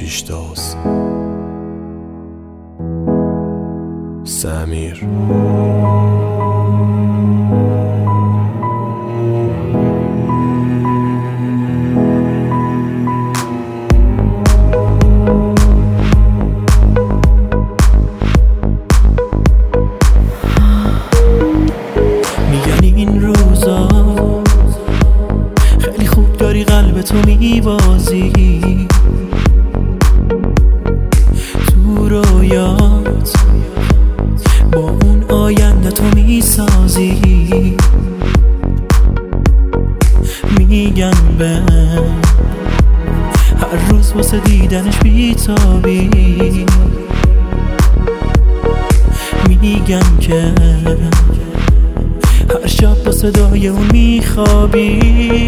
پیشتاز. سمیر تو میبازی تو رویات، با اون آینده تو میسازی. میگن به هر روز واسه دیدنش بیتابی، میگن که هر شب با صدای اون میخوابی.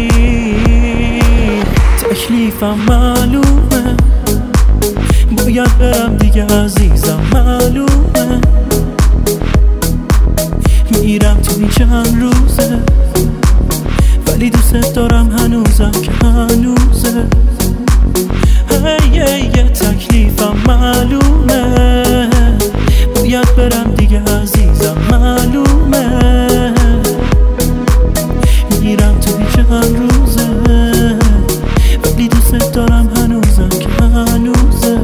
تکلیفم معلومه، باید برم دیگه عزیزم، معلومه. میرم تو این چند روزه، ولی دوست دارم هنوزم که هنوزه. تکلیفم معلومه، باید برم دیگه عزیزم، معلومه. میرم تو این چند روزه، ولی دوست دارم هنوزم که هنوزه.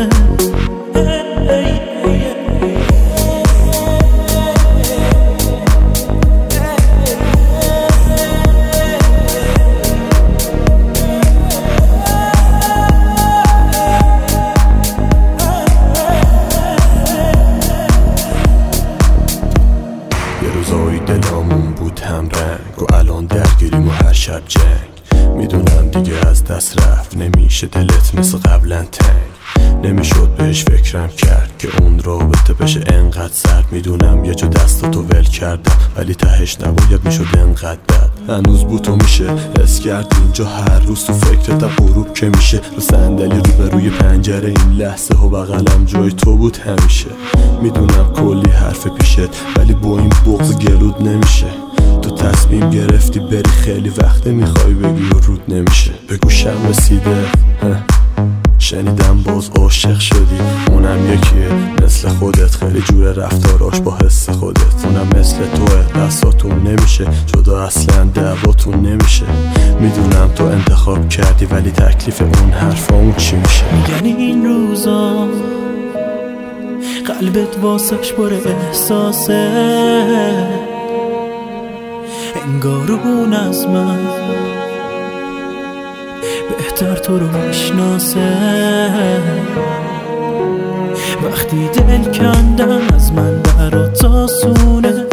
یه روزایی دلامون بود هم رنگ و الان درگیریم و هر شب جنگ. میدونم دیگه از دست رفت، نمیشه دلت مثل قبلا تنگ. نمیشد بهش فکرم کرد که اون رابطه بشه انقدر سرد. میدونم یه جا دستاتو ول کردم، ولی تهش نباید میشد انقدر بد. هنوز بوتو میشه حس کرد اینجا، هر روز تو فکرتم غروب که میشه. رو صندلی روبروی پنجره این لحظه و بغلم جای تو بود همیشه. میدونم کلی حرف پیشت، ولی با این بغض گلود نمیشه. تو تصمیم گرفتی بری، خیلی وقته میخوای بگی و رود نمیشه. به گوشم رسیده شنیدم باز عاشق شدی، اونم یکیه مثل خودت، خیلی جور رفتاراش با حس خودت. اونم مثل توه، دستاتون نمیشه جدا، اصلا دعواتون نمیشه. میدونم تو انتخاب کردی، ولی تکلیف اون حرفامون چی میشه؟ میگن این روزا قلبت واسش پر احساسه، انگار اون از من بهتر تو رو میشناسه. وقتی دل کندم از من برات آسونه،